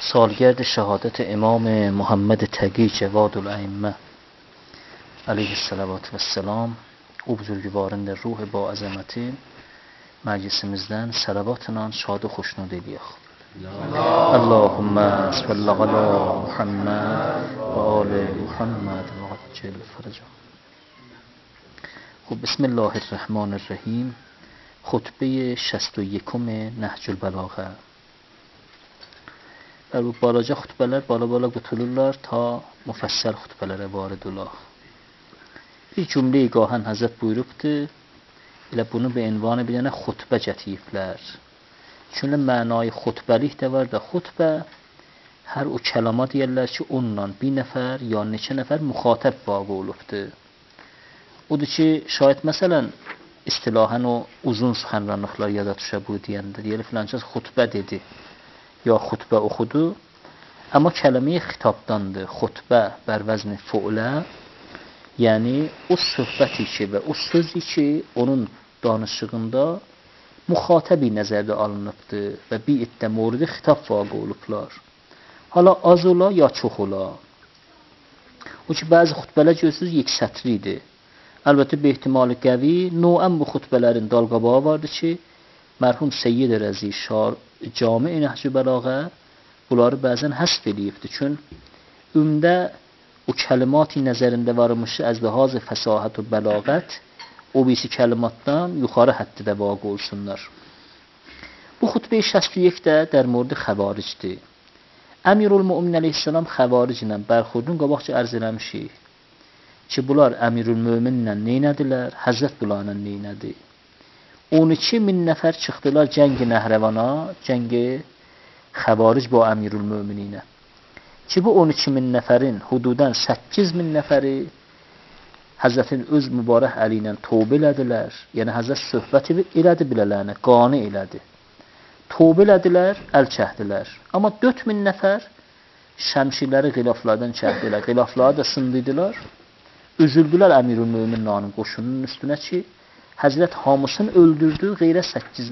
سالگرد شهادت امام محمد تقی جواد الائمه علیه السلام او بزرگواران روح با عظمتی məclisimizdən salavatla şad və xoşnud eləyək. Allahumma salli ala Muhammad və ali Muhammad və ajil farajah. خب بسم الله الرحمن الرحیم. خطبه 61 نهج البلاغه. Bu balaca xutbələr bala götürürlər ta müfəssəl xutbələrə varid olaq. Bir cümləyi qahən Həzrət buyurubdur. Elə bunu bir ünvanı bir dənə xutbə gətiriblər. Çünki mənayı xutbəlik də var da xutbə hər o kəlama deyirlər ki, onunla bir nəfər ya neçə nəfər müxatəb vaqe olubdur. Odur ki, şayət məsələn istilahən o uzun suxənranlıqlar yada düşə bu deyəndə deyir filancaz xutbə dedi ya xutbə oxudu. Amma kəlməyi xitabdandır. Xutbə bər vəzni fu'lə, yəni o söhbəti ki və o sözü ki onun danışığında müxatəbi nəzərdə alınıbdır və bir iddə moridi xitab vaqe olublar. Hala az ola ya çox ola. O ki bəzi xutbələr görürsünüz یک sətridir. Əlbəttə bir ehtimali qəvi noən bu xutbələrin dalqabağı vardır ki mərhum Seyyid Rəzi Cami-i Nəhc-i Bəlağə bunları bəzən həsb edibdir. Çünki ümdə o kəlimati nəzərində varmışı az lihaz fəsahət və bəlağət o birisi kəlimatdan yuxarı həddə vaqe olsunlar. Bu xutbə-i 61 də در مورد xəvaricdir. Əmirülmüminin əleyhissalam xəvariclə bərxurdun qabaqca ərz eləmişik ki, bunlar Əmirülmüminlə neynədilər? Həzrət bunlarla neynədi? 12.000 nəfər çıxdılar cəngi Nəhrəvana, cəngi xəvaric bu Əmirülmümininə. Ki bu 12.000 nəfərin hududan 8.000 nəfəri Həzrətin öz mübarək əli ilə tövbə elədilər. Yəni Həzrət söhbət elədi bilələrinə, qani elədi. Tövbə elədilər, əl çəkdilər. Amma 4.000 nəfər şəmşirləri xilaflardan çəkdilər. Xilafları da sındırdılar. Üzüldülər Əmirülmüminin qoşunun üstünə ki, Həzrət hamısını öldürdü, qeyrə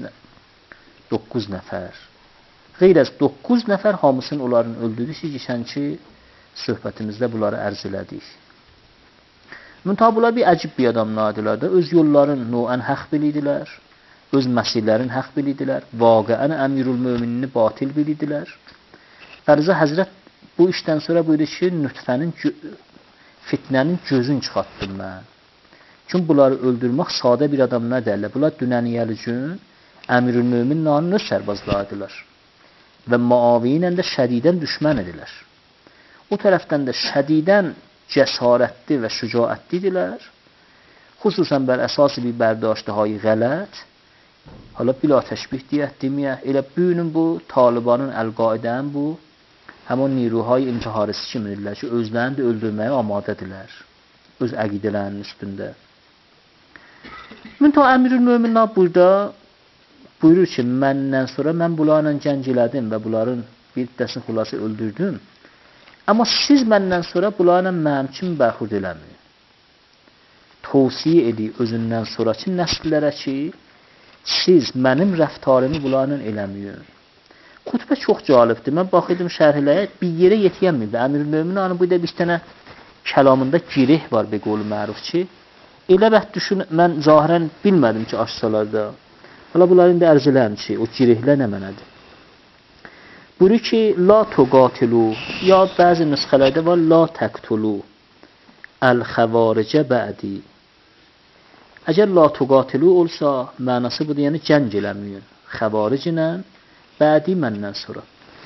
9 nəfər. Qeyr az 9 nəfər hamısını onların öldürdü ki, geçənki söhbətimizdə bunları ərz elədik. Müntəha bunlar bir əcib bir adamlardılar da, öz yolların noən haqq bilidilər, öz məsirlərin haqq bilidilər, vaqəən Əmirülmüminini batil bilidilər. Fərzə Həzrət bu işdən sonra buyurdu ki, nütfənin, fitnənin gözünü çıxartdım mən. Çünki bunları öldürmək sadə bir adamlar dərlər. Bunlar dünəniyəli gün Əmirülmüminlə öz sərbazlardılar. Və Muaviyə ilə də şədidən düşmən edilər. O tərəfdən də şədidən cəsarətli və şücaətlidirlər. Xüsusən bər əsası bir bərdاشtهای غلط. Hala bila təşbih deyək, deməyək. Elə bugünün bu Talibanın, Əl-Qaidən bu həmin niruhay intiharisi kimidirlər ki, özlərini də öldürməyə amadədirlər. Öz əqidələrinin üstündə. Müntəha Əmirülmüminlər burada buyurur ki, məndən sonra mən bunlarla cəng elədim və bunların bir dəsini xulası öldürdüm. Amma siz məndən sonra bunlarla mənim kimi bərxurd eləməyin. Tövsiyə edir özündən sonraki nəsillərə ki, siz mənim rəftarımı bunlarla eləməyin. Xutbə çox cəlibdir. Mən baxıyordum şərhləyə, bir yerə yetiyəməyib. Əmirülmüminin burada bir dənə kəlamında girih var bir qolu məruf ki, elə bəht düşün, mən zahirən bilmədim ki, açsalarda. Hala bunların da ərz eləyəm ki, o girihlər nə mənədir? Buyurur ki, la tuqatilu, ya bəzi nüsxələrdə var, la təqtulu, əl-xəvaricə bə'di. Əgər la tuqatilu olsa, mənası budur, yəni cəng eləməyin. Xəvariclə, bə'di məndən sonra.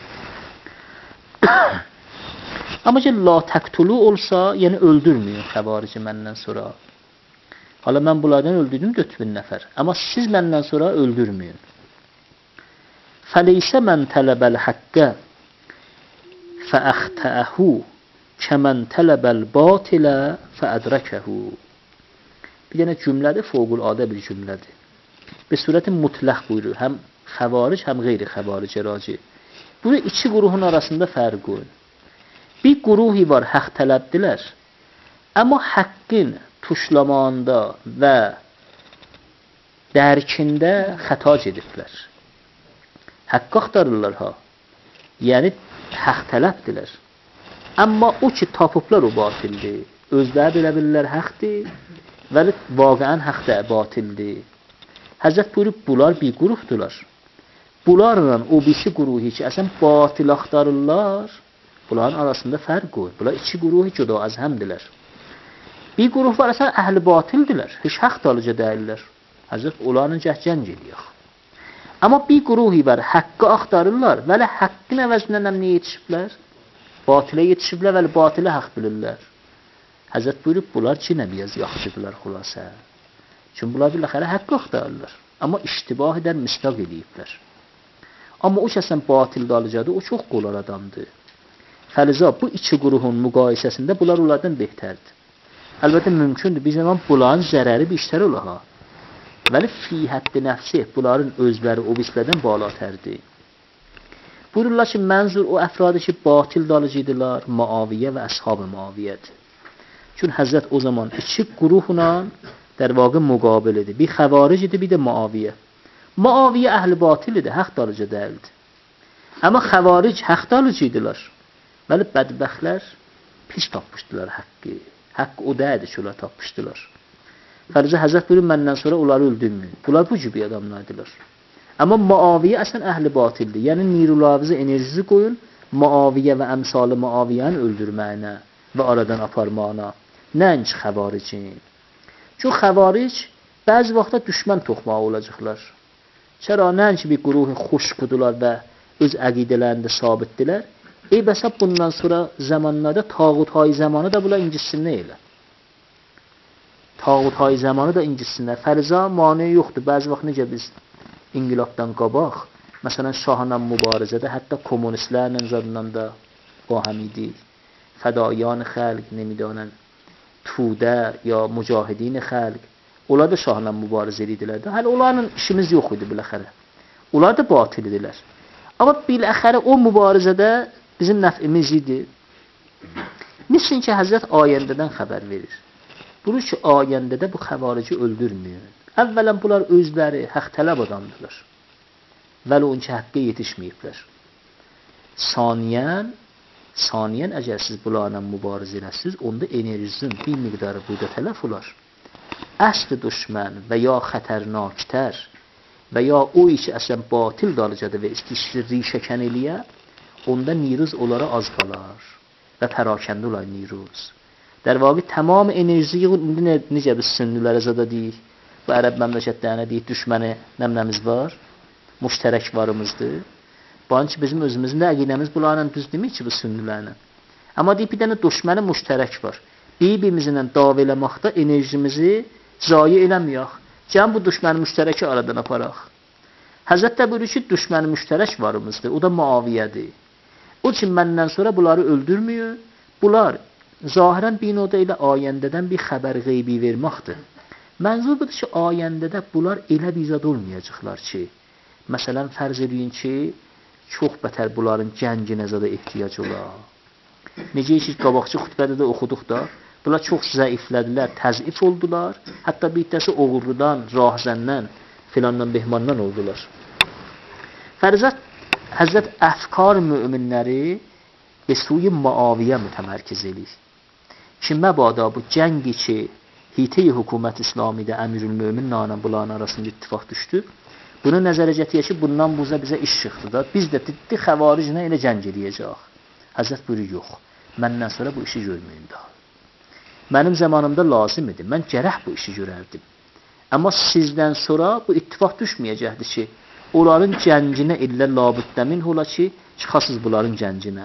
Amma ki, la təqtulu olsa, yəni öldürməyin xəvarici məndən sonra. Hala mən bunlardan öldürdüm 4.000 nəfər. Amma siz məndən sonra öldürməyin. Fəleysə mən tələbəl haqqə fəəxtəəhu kəmən tələbəl batilə fəədrəkəhu. Bir dənə cümlədir, fövqüladə bir cümlədir. Bir surəti mutlaq buyurur. Həm xəvaric, həm qeyri-xəvaricə raci. Burada iki qruhun arasında fərq qoyun. Bir qruhi var, haqq tələbdilər. Amma haqqın tuşlamağında və dərkində xəta gediblər. Haqqı axtarırlar ha. Yəni haq tələbdirlər. Amma o ki tapıblar o batildir. Özləri bilə bilirlər haqdır, vəli vaqəən haq da batildir. Həzrət buyurub, bunlar bir qruhdular. Bunlarla o birisi qruhu ki, əsən batil axtarırlar, bunların arasında fərq qoyur. Bunlar iki qruhu juda az həmdilər. Bir qruh var, əsən əhl-i batildilər, heç haq dalıca deyirlər. Həzrət onların cəhcəng eləyək. Amma bir qruhi var, haqqı axtarırlar, vəli haqqın əvəzində nəmniyə yetişiblər, batilə yetişiblər, vəli batilə haq bilirlər. Həzrət buyurub, bunlar ki, nəbiyəz yaxşıdırlar xülasə. Çünki bunlar biləxərə haqqı axtarırlar. Amma iştibah edən misdaq eləyiblər. Amma o kəsən batil dalıcadır, o çox qolar adamdır. Fəliza, bu iki qruhun müqayisəsində bunlar onlardan behtərdir. Əlbəttə, mümkündür, bir zaman bunların zərəri bir işlər ola. Vəli fi həddi nəfsi, bunların özləri o birislərdən balatərdir. Buyururlar ki, mənzur o əfradı ki, batil dalıcıdırlar, Muaviyyə və əshab-ı Muaviyyədir. Çünki Həzrət o zaman iki qruhla در واقع مقابلdir. Bir xəvaricidir, bir də Muaviyyə. Muaviyyə əhl-i batilidir, haqq dalıcı deyildi. Amma xəvaric haqq dalıcıdırlar. Bəli, bədbəxtlər pis tapmışdılar haqqı. Haqq o deyildi ki, onlar tapmışdılar. Fərizə Həzrət buyurur, məndən sonra onları öldürməyin. Bunlar bu gibi adamlardılar. Amma Muaviyyə əslən əhl-i batildir. Yəni, nirulavizə enerjisi qoyun, Muaviyyə və əmsalı Muaviyyəni öldürməyinə və aradan aparmağına. Nənc xəvaricin. Çünki xəvaric bəzi vaxtda düşmən toxmağı olacaqlar. Çəra nənc bir qruhi xoşqudular və öz əqidələrində sabitdilər. Bəsəb bundan sonra zamanlarda tağut-hay zamanı da bunlar incissinlər elə. Tağut-hay zamanı da incissinlər. Fəriza mane yoxdur. Bəzi vaxt necə biz İnqilabdan qabaq, məsələn, şahla mübarizədə, hətta komünistlərlə zadından da o həm idi. Fədaiyan xəlq, nemidanən, Tudə ya mücahidin xəlq, onlar da şahla mübarizə edildilər. Hələ onların işimiz yox idi biləxərə. Onlar da batil idilər. Amma biləxərə o mübarizədə bizim nəfimiz idi. Niçin ki, Həzrət ayəndədən xəbər verir. Bunu ki, ayəndədə bu xəvarici öldürmüyor. Əvvələn bunlar özləri haqq tələb adamdılar. Vəli on ki, haqqqa yetişməyiblər. Saniyən əgər siz bunlarla mübarizə eləsiniz, onda enerjinin bir miqdarı burada tələf olar. Əsli düşmən və ya xətərnaktər və ya o işi əslən batil dalıcadır və istişdir rişəkən eləyə, onda niruz onlara az qalar və pərakəndə olar niruz. در واقع تمام enerjiyi necə biz sünnülərə zada deyik, bu ərəb məmləkətlərinə deyik, düşməni nəmnəmiz var, müştərək varımızdır. Bunun ki, bizim özümüzün də əqidəmiz bunlarla düz demir ki, bu sünnülərlə. Amma deyib, bir dənə düşməni müştərək var. Bir-birimizlə dava eləməkdə enerjimizi zayi eləməyək. Gəlin bu düşməni müştərəki aradan aparaq. Həzrət də buyurur ki, düşməni müştərək varımızdır, o da Muaviyyədir. O ki, məndən sonra bunları öldürmüyor, bunlar zahirən bir noda ilə ayəndədən bir xəbər qeybi verməkdir. Mənzur budur ki, ayəndədə bunlar elə bir zad olmayacaqlar ki, məsələn, fərz edin ki, çox bətər bunların gənginə zada ehtiyac olar. Necə ki, qabaqçı xütbədə də oxuduq da, bunlar çox zəiflədilər, təzif oldular, hətta bir iddiəsi oğurludan, rahzəndən, filandan, behmandan oldular. Fərzət, Həzrət əfkar müminləri به سوی معاویه متمرکز eləyir. Ki məbada bu cəngi ki hiytə-i hökumət İslamidə Əmirülmöminlə bunların arasında ittifaq düşdü. Bunu nəzərə gətirək ki, bundan buza bizə iş çıxdı da. Biz də ciddi xəvariclə elə cəng eləyəcək. Həzrət buyurur, yox. Məndən sonra bu işi görməyin daha. Mənim zamanımda lazım idi. Mən gərək bu işi görərdim. Amma sizdən sonra bu ittifaq düşməyəcəkdir ki, onların cənginə illə labüddəmin ola ki, çıxasız bunların cənginə.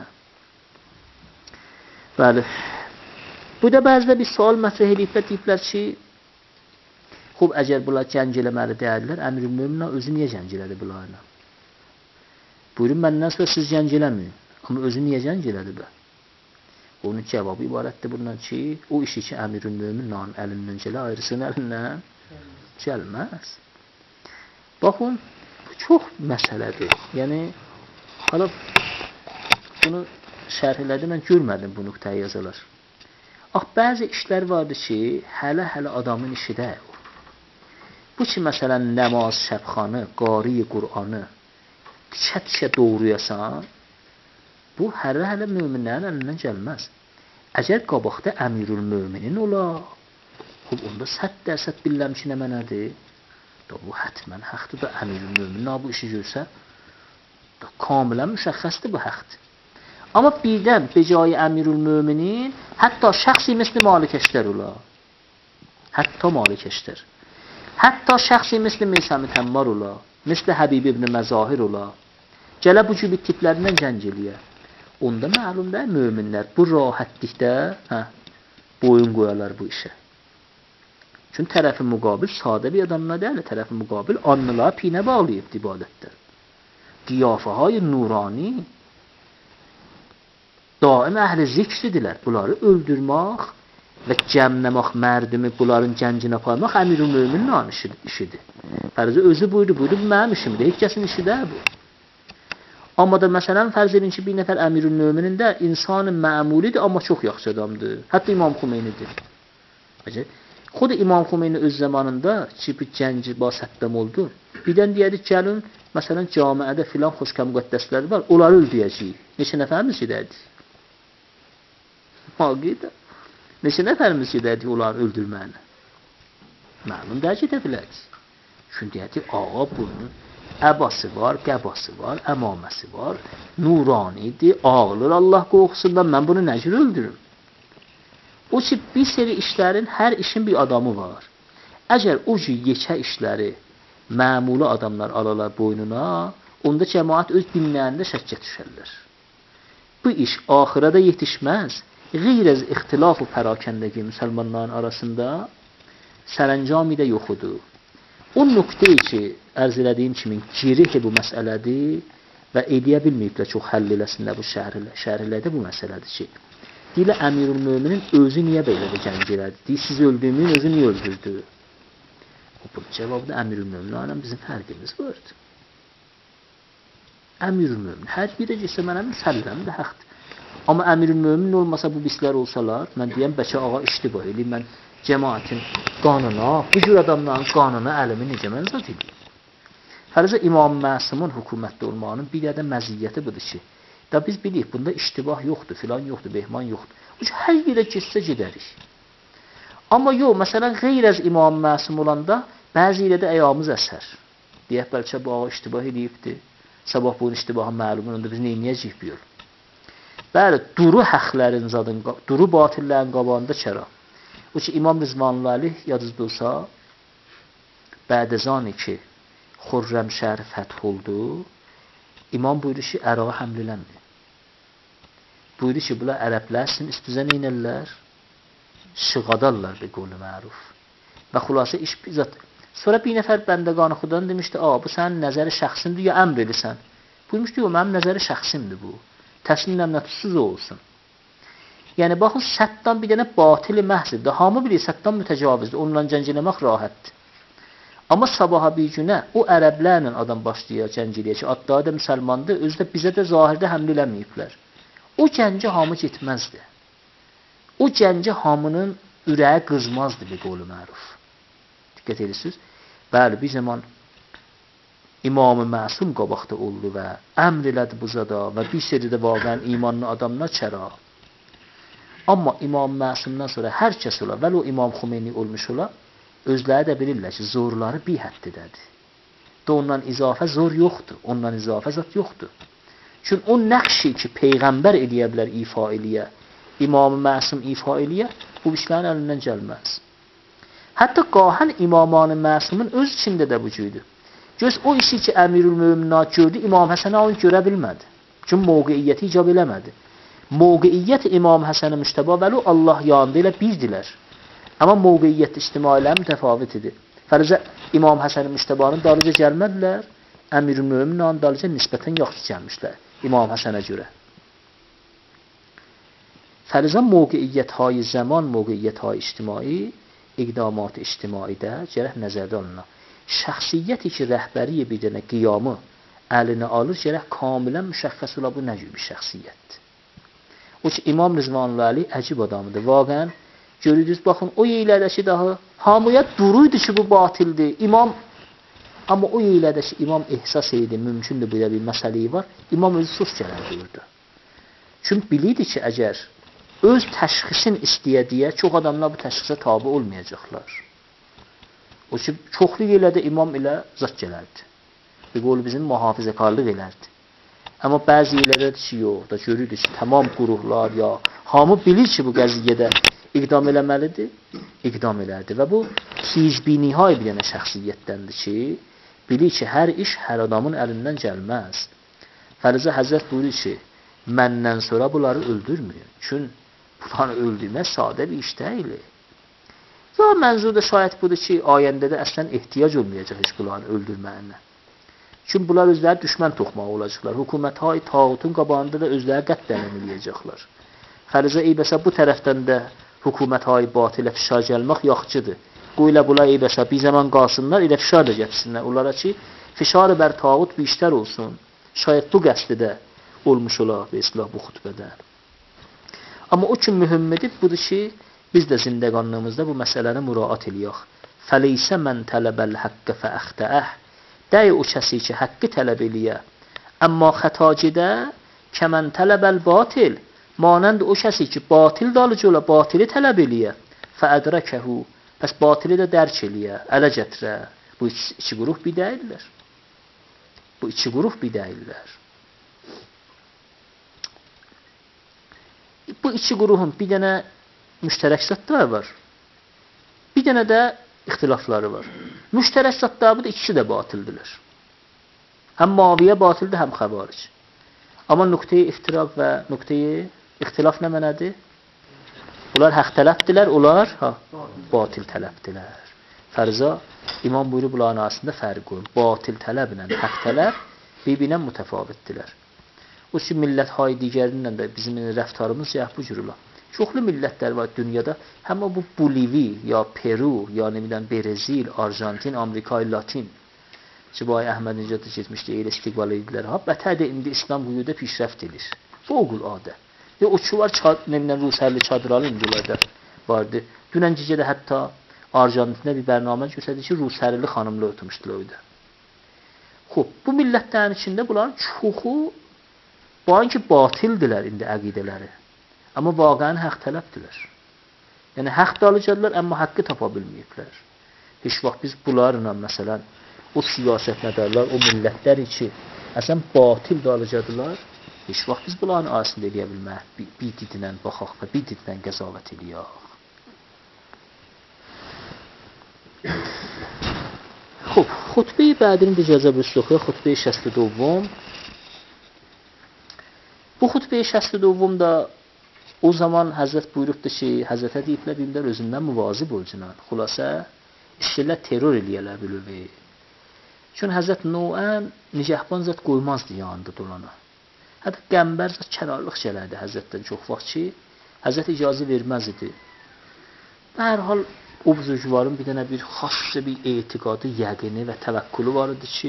Bəli. Bu da bəzidə bir sual mətrəh ediblər, deyiblər ki, xub, əgər bunlar cəng eləməli deyirlər, Əmr-ül-Möminə özü niyə cəng elədi bunlarla? Buyurun, məndən sonra siz cəng eləməyin. Amma özü niyə cəng elədi bə? Onun cavabı ibarətdir bundan ki, o işi ki, Əmr-ül-Möminlə əlindən gələ, ayrısının əlindən gəlməz. Baxın, bu çox məsələdir. Yəni, hala bunu şərh elədi, mən görmədim bu nöqtəyə yazılar. Bəzi işlər vardır ki, hələ adamın işi deyil. Bu ki, məsələn, nəmaz, şəbxanı, qari, Qur'anı tikə-tikə doğruyasan, bu hələ möminlərin əlindən gəlməz. Əgər qabaqda əmirül möminin ola, onda 100% bilirəm ki, nə mənədir? Bu hətmən haqdır da əmirül möminin bu işi görsə, kamilən müşəxxəsdir bu haqdır. Amma birdən becayı əmirül möminin hətta şəxsi misli malikəşlər ola. Hətta malikəşlər. Hətta şəxsi misli Meysəm-i Təmmar ola. Misli Həbib ibn Məzahir ola. Gələ bu gibi tiplərindən cəng eləyə. Onda məlum da möminlər bu rahatlıqda boyun qoyarlar bu işə. Çünki tərəfi müqabil sadə bir adamla deyil, tərəfi müqabil anlığa pinə bağlayıb ibadətdə. Qiyafəhay nurani daim əhli zikridirlər. Bunları öldürmək və cəmləmək mərdimi, bunların cəncinə paymaq əmirül möminin işidir. Fərzə özü buyurdu, bu mənim işimdir. Heç kəsin işi də bu. Amma da məsələn fərz edin ki, bir nəfər əmirül möminin də insanın məmulidir, amma çox yaxşı adamdır. Hətta İmam Xümeynidir. Xud İmam Xümeyni öz zamanında ki, bir cənci basətdəm oldu. Birdən deyədik, gəlin, məsələn, camiədə filan xoşqa müqəddəslər var, onları öldürəcəyik. Neçə nəfərimiz gedərdik? Haqiqdə. Neçə nəfərimiz gedərdik onları öldürməyinə? Məlum da gedə bilərik. Çünki deyədik, ağa bunun əbası var, qəbası var, əmaməsi var, nuranidir, ağılır Allah qorxusundan, mən bunu necə öldürürüm? O ki, bir seri işlərin, hər işin bir adamı var. Əgər o ki, yekə işləri məmulu adamlar alalar boynuna, onda cəmaat öz dinlərində şəkkə düşərlər. Bu iş axirada yetişməz. Qeyr az ixtilaf və pərakəndəki müsəlmanların arasında sərəncami də yoxudur. O nöqtəyi ki, ərz elədiyim kimi girihi bu məsələdir və eləyə bilməyiblər çox həll eləsinlər bu şəhərlərdə bu məsələdir ki, deyilə əmirül möminin özü niyə belə də cəng elədi? Deyil, siz öldüyümün özü niyə öldürdü? Bu cavabda əmirül möminin bizim fərqimiz vardı. Əmirül mömin, hər birə gitsə mənə müsəlləm də həqdir. Amma əmirül mömin olmasa bu bislər olsalar, mən deyəm, bəlkə ağa iştibah eləyim, mən cəmaətin qanına, bu cür adamların qanına əlimi necə mən zat edeyim? Fərzə İmam Məsum'un hökumətdə olmağının bir də məziyyəti budur ki, da biz bilirik, bunda iştibah yoxdur, filan yoxdur, behman yoxdur. Hər yerə getsə gedərik. Amma yox, məsələn, qeyr az İmam Məsum olanda, bəzi ilə də əyamız əsər. Deyək, bəlkə bu ağa iştibah eləyibdir, sabah bunun iştibahı məlumun, onda biz neynəyəcəyik bu yol? Bəli, duru həqlərin zadın, duru batillərin qabağında kəra. O ki, İmam Rızvanlı Ali yadınızda olsa, bədəzani ki, Xürrəm şəhəri fəth oldu, İmam buyurur ki, ərağı həmliləndir. Buyurur ki, bunlar ərəblər sizin üstünüzə neynərlər? Şıqadarlar bir qolu məruf. Və xülasə iş bizzat. Sonra bir nəfər bəndəqanı xudan demişdi, bu sənin nəzəri şəxsindir ya əmr edirsən? Buyurmuşdu, yox, mənim nəzəri şəxsimdir bu. Təslimlə nətussuz olsun. Yəni, baxın, Səttan bir dənə batili məhzirdir. Hamı bilir, Səttan mütəcavizdir. Onunla cəng eləmək rahatdır. Amma sabaha bir günə o ərəblərlə adam başlayır cəng eləyə ki, adları da müsəlmandır, özü də bizə də zahirdə həml eləməyiblər. O cəngə hamı getməzdi. O cəngə hamının ürəyi qızmazdı bir qolu məruf. Diqqət edirsiniz? Bəli, bir zaman İmam-ı Məsum qabaqda oldu və əmr elədi bu zada və bir seri də vaqən imanlı adamlar çəra. Amma İmam Məsumdan sonra hər kəs ola, vəli o İmam Xümeyni olmuş ola, özləri də bilirlər ki, zorları bir həddidədir. Da ondan izafə zor yoxdur, ondan izafə zat yoxdur. Çünki o nəqşi ki, Peyğəmbər eləyə bilər ifa eləyə, İmam-ı Məsum ifa eləyə, bu işlərin əlindən gəlməz. Hətta qahən İmam-ı Məsumun öz içində də bu cüydür. Göz o işi ki, Əmirül Möminat gördü, İmam Həsənə onu görə bilmədi. Çünki mövqeiyyəti icab eləmədi. Mövqeiyyət İmam Həsənə müştəbə vəli Allah yanında ilə birdilər. Amma mövqeiyyət ictimailə mütəfavit idi. Fərzə İmam Həsənə müştəbanın dalıca gəlmədilər, Əmirül Möminatın dalıca nisbətən yaxşı gəlmişlər İmam Həsənə görə. Fərzə mövqeiyyət-hay zaman, mövqeiyyət-hay ictimai, iqdamat-ı ictimaidə gərək nəzərdə alınır. Şəxsiyyəti ki, rəhbəri bir dənə qiyamı əlinə alır, gərək kamilən müşəxxəs ola bu nə cür bir şəxsiyyətdir. O ki, İmam Rızvanlı Ali əcib adamıdır. Vaqən, görürdünüz, baxın, o yerlərdə ki, daha hamıya duruydu ki, bu batildir. Amma o yerlərdə ki, İmam ehsas edir, mümkündür belə bir məsələyi var. İmam özü sus gələn buyurdu. Çünki bilirdi ki, əgər öz təşxisin istəyədiyə çox adamlar bu təşxisə tabi olmayacaqlar. O ki, çoxlu yerlərdə imam ilə zat gələrdi. Bir qolu bizim mühafizəkarlıq elərdi. Amma bəzi yerlərdə ki, yox, da görürdü ki, tamam quruqlar ya, hamı bilir ki, bu qəziyyədə iqdam eləməlidir, iqdam elərdi. Və bu hizbinihay bir dənə şəxsiyyətdəndir ki, bilir ki, hər iş hər adamın əlindən gəlməz. Fərizə Həzrət buyurur ki, məndən sonra bunları öldürmüyor. Çünki bunları öldürmək sadə bir iş deyil. Ya mənzur da şayət budur ki, ayəndə də əslən ehtiyac olmayacaq heç bunları öldürməyinə. Çünki bunlar özləri düşmən toxmağı olacaqlar. Hökumət-hay tağutun qabağında da özləri qətl eləməyəcəklər. Fərizə eybəsə bu tərəfdən də hökumət-hay batilə fişar gəlmək yaxçıdır. Qoy ilə bunlar eybəsə bir zaman qalsınlar, elə fişar da gəpsinlər. Onlara ki, fişarı bər tağut bir işlər olsun. Şayət bu qəsdi də olmuş olar və islah bu xutbədə. Amma o ki mühümmidir budur ki, biz də zindəqanlığımızda bu məsələni müraat eləyək. Fəleysə mən tələbəl haqqə fəəxtəəh. Dəy o kəsi ki, haqqı tələb eləyə. Amma xətacidə kəmən tələbəl batil. Manənd o kəsi ki, batil dalıcı ola, batili tələb eləyə. Fəədrəkəhu. Pəs batili də dərk eləyə, ələ gətirə. Bu iki qrup bir deyirlər. Bu iki qrup bir deyirlər. Bu iki qrupun bir dənə müştərək zətləri var. Bir dənə də ixtilafları var. Müştərək zətləri bu da ikisi də batildirlər. Həm Muaviyyə batildir, həm Xəvaric. Amma nöqtəyi iftiraq və nöqtəyi ixtilaf nə mənədir? Bunlar haqq tələbdirlər, onlar batil tələbdirlər. Fərza İmam buyurur bunların arasında fərq qoyun. Batil tələblə haqq tələb bir-birinə mütəfavitdirlər. O ki, millət-hay digərindən də bizim rəftarımız bu cür olar. Çoxlu millətlər var dünyada. Həm bu Bolivi, ya Peru, ya Brezil, Arjantin, Amerika, Latin. Cibay Əhməd Nicadı getmişdi, elə istiqbal edilər. Bətədə indi İslam quyuda pişrəft edir. Fövqüladə. Və o ki var, Rusərli çadıralı indilərdə vardı. Dünən gecədə hətta Arjantində bir bərnamə göstərdi ki, Rusərli xanımla oturmuşdular orada. Xoş, bu millətlərin içində bunların çoxu bu ki, batildilər indi əqidələri. Amma vaqəən haqq tələbdirlər. Yəni, haqq dalıcadırlar, amma haqqı tapa bilməyiblər. Heç vaxt biz bunlarla, məsələn, o siyasət nədarlar, o millətlər ki, əslən, batil dalıcadırlar, heç vaxt biz bunların arasında eləyə bilmək, bir didinlə baxaq və bir didinlə qəzavət eləyək. Xoş, xutbə-i bədinin icazə büsluqya, xutbə-i 62. Bu xutbə-i 62 da o zaman Həzrət buyurubdur ki, Həzrətə deyiblər, bilirlər özündən müvazib olcunan. Xülasə, işlərlər terror eləyələr bilövə. Çünki Həzrət Nuən nigəhban zət qoymazdı yanında dolana. Hətta qəmbər zət kərarlıq gələrdi Həzrətdən çox vaxt ki, Həzrət icazə verməz idi. Hər hal o buzurcuların bir dənə bir xassı bir etiqadı, yəqini və təvəkkülü var idi ki,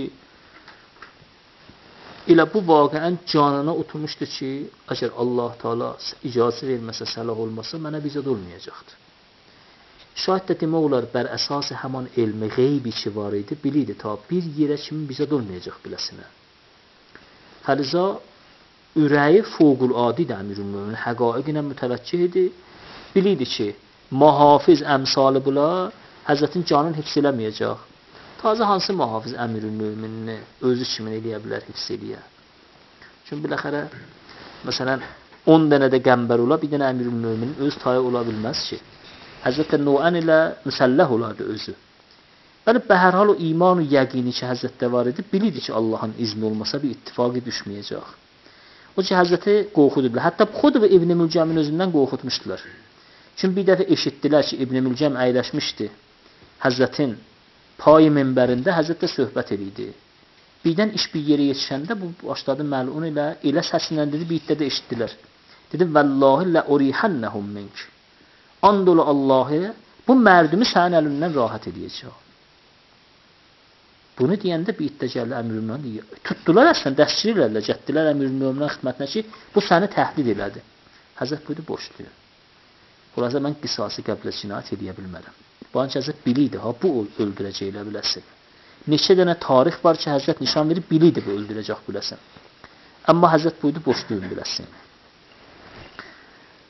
elə bu vaqəən canına oturmuşdu ki, əgər Allah Teala icazə verməsə, səlah olmasa, mənə bizad olmayacaqdı. Şayət də demək olar, bər əsas həman elmi qeybi ki var idi, bilirdi ta bir yerə kimi bizad olmayacaq biləsinə. Fəliza ürəyi fövqüladə əmirül-möminin həqaiqinə mütəvəccih idi, bilirdi ki, muhafiz əmsalı bunlar Həzrətin canını hifz eləməyəcək. Tazə hansı muhafiz əmirül-möminini özü kimin eləyə bilər, hifz eləyə. Çünki biləxərə, məsələn, 10 dənə də qəmbər ola, bir dənə əmirül-möminin öz tayı ola bilməz ki. Həzrətə Nuən ilə müsəlləh olardı özü. Bəli, bəhərhal o iman və yəqini ki, Həzrətdə var idi, bilirdi ki, Allahın izni olmasa bir ittifaqı düşməyəcək. O ki, Həzrəti qorxudublar. Hətta xud və İbn-i Mülcəmin özündən qorxutmuşdular. Çünki bir dəfə eşitdilər ki, İbn-i Mülcəm əyləşmişdi Həzrətin payı minbərində, Həzrət də söhbət edirdi. Birdən iş bir yerə yetişəndə bu başladı məlun elə səsindən dedi, bir iddə də eşitdilər. Dedi, Vəllahi lə urihənnəhum mink. And ola Allahı, bu mərdumi sənin əlindən rahat edəcək. Bunu deyəndə bir iddə gəldi əmrümdən deyir. Tutdular əslən, dəstçir elədirlər, gətdilər əmrümdən xidmətinə ki, bu səni təhdid elədi. Həzrət buydu, boşluyor. Xülasə mən qisası qəblə cinayət edə bilmərəm. Bu an ki, Həzrət biliydi, bu öldürəcək elə biləsin. Neçə dənə tarix var ki, Həzrət nişan verib, biliydi bu öldürəcək biləsin. Amma Həzrət buydu, boşluyum biləsin.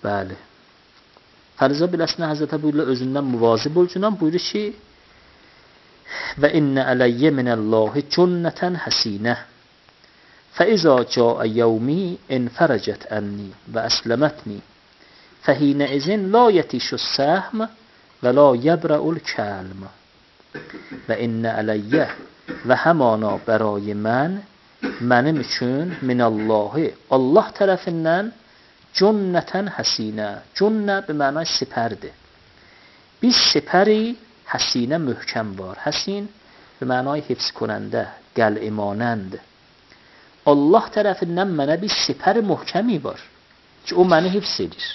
Bəli. Fəriza biləsinə Həzrətə buyururlar, özündən müvazib olcunan buyurur ki, və innə ələyyə minəllahi cünnətən həsinə fəizə cəə yəvmi infərəcət ənni və əsləmətni fəhinə izin la yetişü səhm və la yəbrəul kəlm və innə ələyyə və həmana bərayi mənim üçün minəllahi Allah tərəfindən cünnətən həsinə. Cünnə bəmənə sipərdir. Biz sipəri həsinə möhkəm var. Həsin bəmənə hifz konəndə, qəl-imanənd. Allah tərəfindən mənə bir sipəri möhkəmi var ki, o məni hifz edir.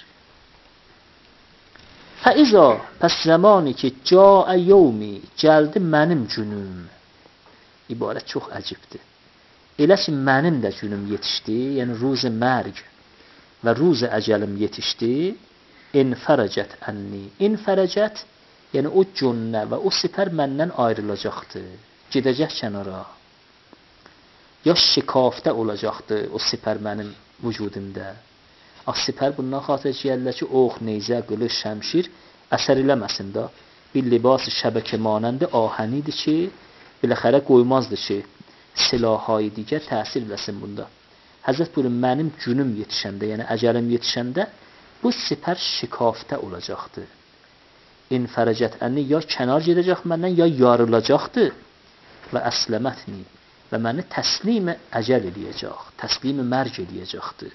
Fəizə, pəs zamanı ki, cəə yevmi, gəldi mənim günüm. İbarət çox əcibdir. Elə ki, mənim də günüm yetişdi, yəni ruz mərg və ruz əcəlim yetişdi, infərəcət ənni. İnfərəcət, yəni o cünnə və o sipər məndən ayrılacaqdır. Gedəcək kənara. Ya şikafdə olacaqdır o sipər mənim vücudumda. Sipər bundan xatir gəlirlər ki, ox, neyzə, qılış, şəmşir əsər eləməsin da. Bir libas şəbəkə manəndə ahənidir ki, biləxərə qoymazdı ki, silahayı digər təsir eləsin bunda. Həzrət buyurun, mənim günüm yetişəndə, yəni əcəlim yetişəndə bu sipər şikafdə olacaqdır. İnfərəcət ənni ya kənar gedəcək məndən, ya yarılacaqdır və əsləmətni və məni təslim-i əcəl eləyəcək, təslim-i mərc eləyəcəkdir.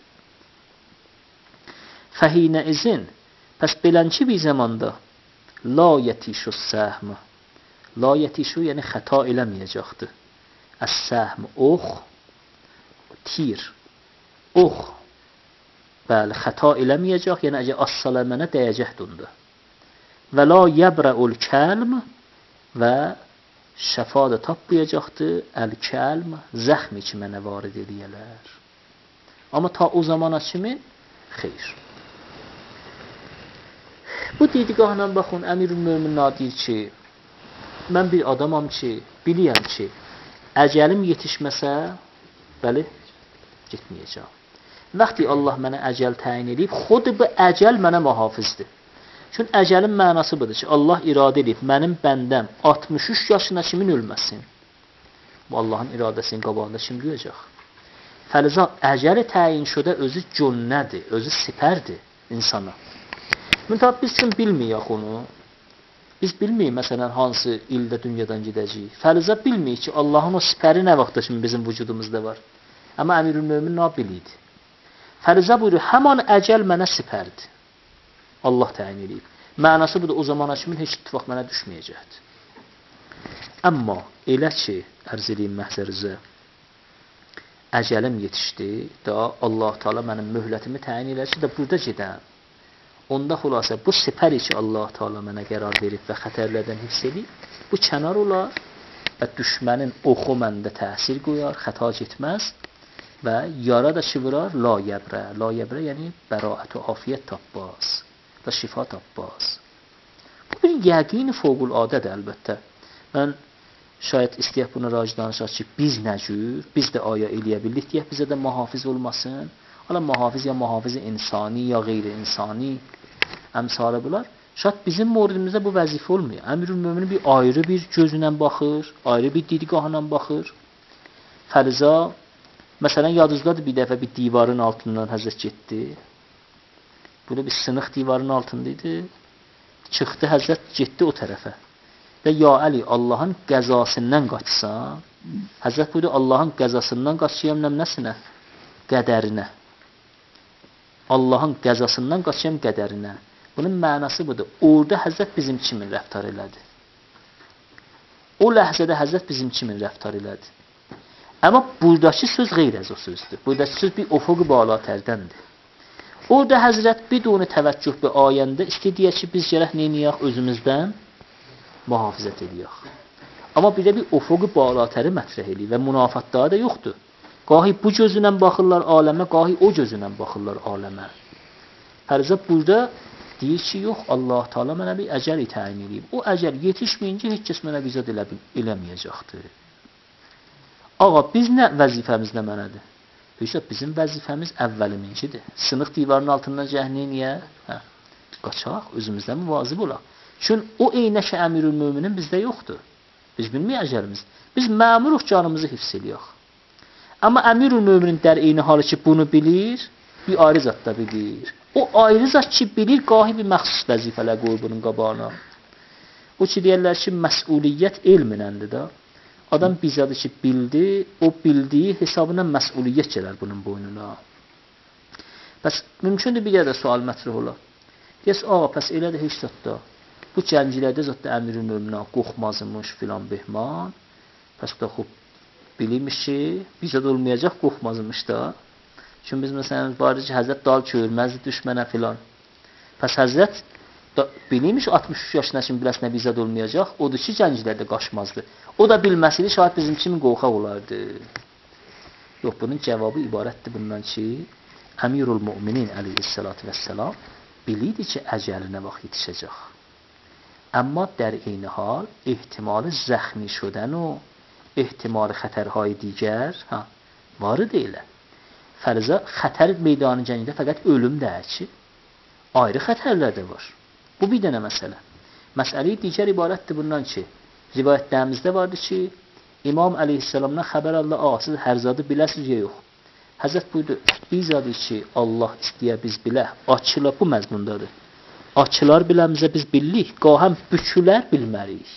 Fəhinə izin, pəs belənki bir zamanda la yetişu səhm, la yetişu yəni xəta eləməyəcəkdir. Əs-səhm, ox, tir, ox, bəli, xəta eləməyəcək, yəni əgər as-salə mənə dəyəcəkdir onda. Və la yəbrəul kəlm və şəfa da tapmayacaqdır, əl-kəlm, zəxmi ki mənə varid edəyələr. Amma ta o zamana kimi, xeyr. Bu didigahla baxın, Əmirül-Mömin deyir ki, mən bir adamam ki, biliyəm ki, əcəlim yetişməsə, bəli, getməyəcəm. Vaxtı Allah mənə əcəl təyin edib, xud bu əcəl mənə mühafizdir. Çünki əcəlin mənası budur ki, Allah iradə edib, mənim bəndəm 63 yaşına kimin ölməsin? Bu Allahın iradəsinin qabağında kim duyacaq? Fəliza, əcəli təyin şödə özü cünnədir, özü sipərdir insana. Müntəb biz kim bilməyək onu? Biz bilməyik, məsələn, hansı ildə dünyadan gedəcəyik. Fəliza bilməyik ki, Allahın o sipəri nə vaxtda kimi bizim vücudumuzda var. Amma Əmirül-Mömin nə biliydi? Fəliza buyurur, həman əcəl mənə sipərdir. Allah təyin edib. Mənası budur, o zamana kimi heç ittifaq mənə düşməyəcəkdir. Amma elə ki, ərz edeyim məhzərizə, əcəlim yetişdi, da Allah Teala mənim möhlətimi təyin edər ki, da burada gedəm. Onda xülasə, bu sipəri ki, Allah Teala mənə qərar verib və xətərlərdən hifz edib, bu kənar olar və düşmənin oxu məndə təsir qoyar, xəta getməz və yara da şıvırar, la yəbrə. La yəbrə, yəni bəraət və afiyyət tabbaz və şifa tabbaz. Bu bir yəqin fövqülədədir əlbəttə. Mən şayət istəyək buna raci danışaq ki, biz nə cür, biz də aya eləyə bildik deyək, bizə də mühafiz olmasın. Hala mühafiz ya mühafiz insani ya qeyri-insani əmsalı bunlar. Şayət bizim moridimizdə bu vəzifə olmuyor. Əmirül-Möminin bir ayrı bir gözünə baxır, ayrı bir didgahına baxır. Fəliza, məsələn, yadınızdadır bir dəfə bir divarın altından Həzrət getdi. Burada bir sınıq divarın altındaydı. Çıxdı Həzrət, getdi o tərəfə. Və ya Əli, Allahın qəzasından qaçsan, Həzrət buyurdu, Allahın qəzasından qaçıyam nəsinə? Qədərinə. Allahın qəzasından qaçıyam qədərinə. Bunun mənası budur. Orada Həzrət bizim kimin rəftar elədi? O ləhzədə Həzrət bizim kimin rəftar elədi? Amma buradakı söz qeyr az o sözdür. Buradakı söz bir ufuq balatərdəndir. Orada Həzrət biduni təvəccüh bir ayəndə istədiyə ki, biz gərək neyniyək özümüzdən mühafizət edəyək. Amma bir də bir ufuq balatəri mətrəh eləyir və münafatları da yoxdur. Qahi bu gözünlə baxırlar aləmə, qahi o gözünlə baxırlar aləmə. Hərzə burada deyir ki, yox, Allah Teala mənə bir əcəl təyin edib. O əcəl yetişməyincə heç kəs mənə vizad eləməyəcəkdir. Ağa, biz nə vəzifəmiz nə mənədir? Hüsab bizim vəzifəmiz əvvəliminkidir. Sınıq divarının altından cəhniyə niyə? Hə. Qaçaq, özümüzdən müvazib olaq. Çünki o eynəşə əmirül müminin bizdə yoxdur. Biz bilməyək əcəlimiz. Biz məmuruq, canımızı hifz ediyoruz. Amma əmirül müminin dəreyni halı ki bunu bilir, bir ayrı zat da bilir. O ayrı zat ki bilir, qahi bir məxsus vəzifələr qoyur bunun qabağına. O ki deyərlər ki, məsuliyyət elminəndir da. Adam bizadı ki bildi, o bildiyi hesabına məsuliyyət gələr bunun boynuna. Bəs mümkündür bir yerdə sual mətrah olar. Yes, ağa, pəs elə də heç zətdə. Bu gəncilərdə zətdə əmirin ölümünə qorxmazmış filan behman. Pəs bu da xub bilirmiş ki, bizdə olmayacaq qorxmazmış da. Çünki biz məsələn vardı ki, Həzrət dal çövürməzdi düşmənə filan. Pəs Həzrət bilirmiş 63 yaşına kimi biləsinə bizdə olmayacaq. Odur ki, gəncilərdə qaçmazdı. O da bilməsili şahid bizim kimi qorxaq olardı. Yox, bunun cavabı ibarətdir bundan ki, Əmirul Müminin əleyhissalatu vəssalam bilirdi ki, əcəlinə vaxt yetişəcək. Amma در این حال احتمال زخمی شدن و احتمال خطرهای دیگر وارد elə. Fərza xətər meydanı cəngdə fəqət ölüm deyil ki, ayrı xətərlər də var. Bu bir dənə məsələ. Məsələ digər ibarətdir bundan ki, rivayətlərimizdə vardı ki, İmam əleyhissalamdan xəbər Allah, siz hər zadı biləsiniz ya yox. Həzrət buyurdu, biz adı ki, Allah istəyə biz biləh. Açılar bu məzmundadır. Açılar biləmizə biz billik, qahən bükülər bilməliyik.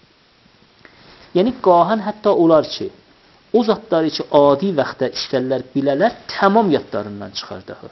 Yəni, qahən hətta olar ki, o zatları ki, adi vaxtda istərlər bilələr, tamam yadlarından çıxar daha.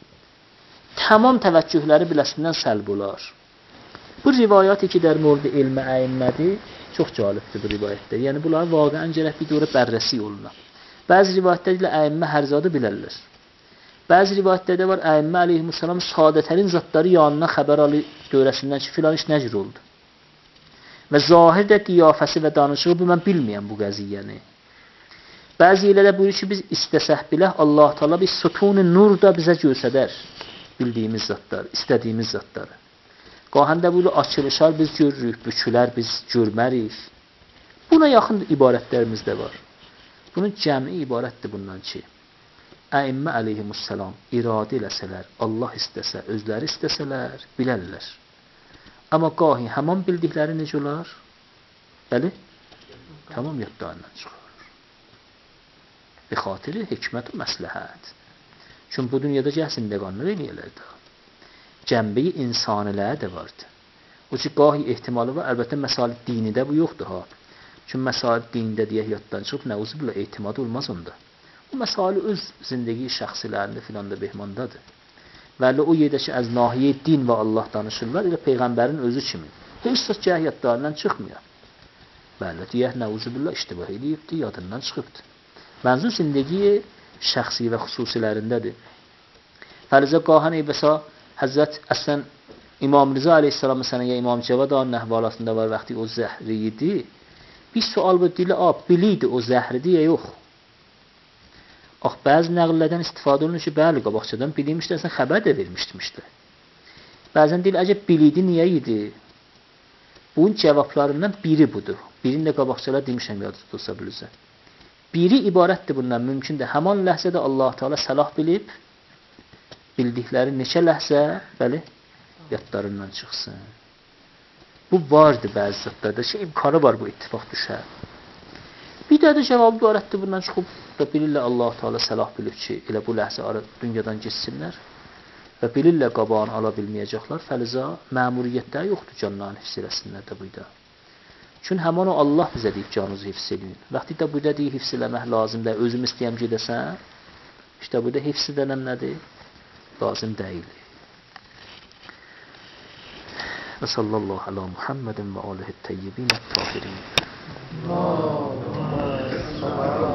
Tamam təvəccühləri biləsindən səlb olar. Bu rivayəti ki, der mövrid elmə əyinmədir, çox cəlibdir bu rivayətdə. Yəni, bunlar vaqəən gərək bir dörə bərrəsi yoluna. Bəzi rivayətlərlə əyimmə hər zadı bilərlər. Bəzi rivayətlərdə var, əyimmə əleyhissalam sadətərin zatları yanına xəbər alır dörəsindən ki, filan iş nəcür oldu. Və zahirdə qiyafəsi və danışığı bu, mən bilməyəm bu qəziyyəni. Bəzi yerlərdə buyurur ki, biz istəsək biləh, Allah Teala bir sütun-i nur da bizə göstərər bildiyimiz zatlar, istədiyimiz zatları. Qahəndə buyurur, açılışlar biz görürük, bükülər biz görmərik. Buna yaxın ibarətlərimiz də var. Bunun cəmi ibarətdir bundan ki, əimmə əleyhimussalam iradə eləsələr, Allah istəsə, özləri istəsələr, bilərlər. Amma qahi həman bildikləri necə olar? Bəli? Tamam yadlarından çıxar. Bir xatiri hikmət və məsləhət. Çünki bu dünyada cəhsindəqanlar eləyərlər də. Cəmbəyi insaniləri də vardı. O ki, qahi ehtimalı var, əlbəttə məsalib dinidə bu yoxdur ha. Çünki məsalib dinində deyək yaddan çıxıb, nəuzu bilə ehtimadı olmaz onda. Bu məsali öz zindəgi şəxsilərində filan da behmandadır. Vəli o yerdə ki, əz nahiyə din və Allah danışırlar, elə Peyğəmbərin özü kimi. Heç səs cəhiyyətlərdən çıxmıyor. Vəli deyək, nəuzu bilə iştibah edibdir, yadından çıxıbdır. Mənzur zindəgi şəxsi və xüsusilərindədir. Fərizə qahən eybəsə, Həzrət əslən İmam Rıza aleyhissalam məsələn, ya İmam Cavad ağanın əhvalatında var, vaxtı o zəhri idi. Bir sual bu dili, biliydi o zəhridir ya yox. Bəzi nəqillərdən istifadə olunur ki, bəli, qabaqçadan biliymişlər, sən xəbər də vermişmişlər. Bəzən deyil, əcəb biliydi, niyə idi? Bunun cavablarından biri budur. Birini də qabaqçalar demişəm, yadı tutulsa bilirsə. Biri ibarətdir bundan, mümkündür. Həman ləhzədə Allah Teala səlah bilib, bildikləri neçə ləhzə, bəli, yadlarından çıxsın. Bu vardır bəzi zatlarda, imkanı var bu ittifaq düşər. Bir də cavabı ibarətdir bundan çıxıb da bilirlər Allah Teala səlah bilib ki, elə bu ləhzə dünyadan geçsinlər və bilirlər qabağını ala bilməyəcəklər. Fəliza məmuriyyətlər yoxdur canlarını hifz eləsinlər də buyda. Çünki həman o Allah bizə deyib canınızı hifz edin. Vaxtı da buyda deyib hifz eləmək lazımdır. Özüm istəyəm gedəsən, işte buyda hifz edənəm nədir? Lazım deyil. Və sallallahu ala Muhammedin və alihi təyyibinət-tahirin.